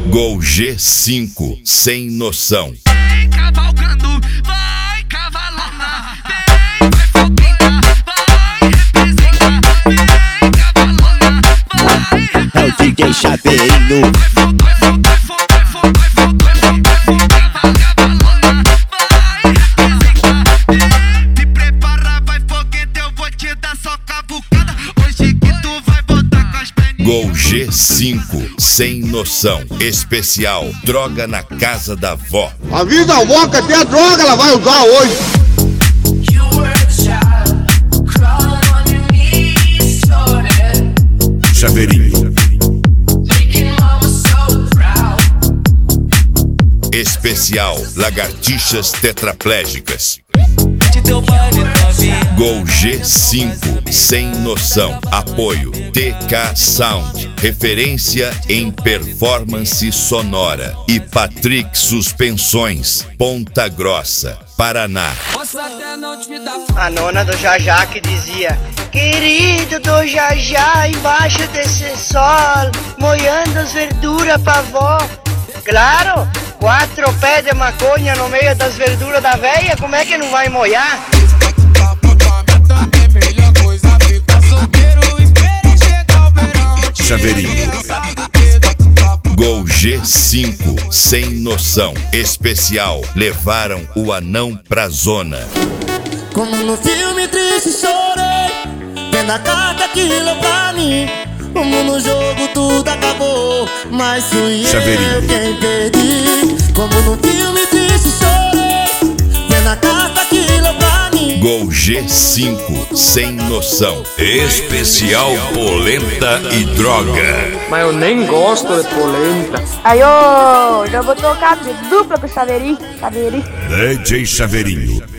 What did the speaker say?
Gol G5, sem noção. Vem cavalgando, vai cavalona. Vem, vai foguinha, vai representar. Vem cavalona, vai representar. É o DJ Chaveirinho. Te prepara, vai foguete, eu vou te dar só cavucada. Hoje que tu vai botar com as perninhas. Gol G5, sem noção. Especial, droga na casa da vó. Avisa a avó que até a droga ela vai usar hoje. Chaveirinho. Especial, lagartixas tetraplégicas. Gol G5, sem noção. Apoio TK Sound, referência em performance sonora. E Patrick Suspensões, Ponta Grossa, Paraná. A nona do Jajá que dizia: querido do Jajá, embaixo desse sol, moiando as verduras pra vó. Claro, 4 pés de maconha no meio das verduras da véia, como é que não vai moiar? Chaveirinho. Gol G5, sem noção. Especial, levaram o anão pra zona. Como no filme triste chorei, vendo a carta que leu pra mim. Como no jogo tudo acabou, mas fui eu quem perdi. Como no filme triste chorei, vendo a carta que leu pra mim. Gol G5, sem noção. Especial polenta e droga. Mas eu nem gosto de polenta. Aí, ô, já vou tocar de dupla com o Chaveirinho. DJ Chaveirinho.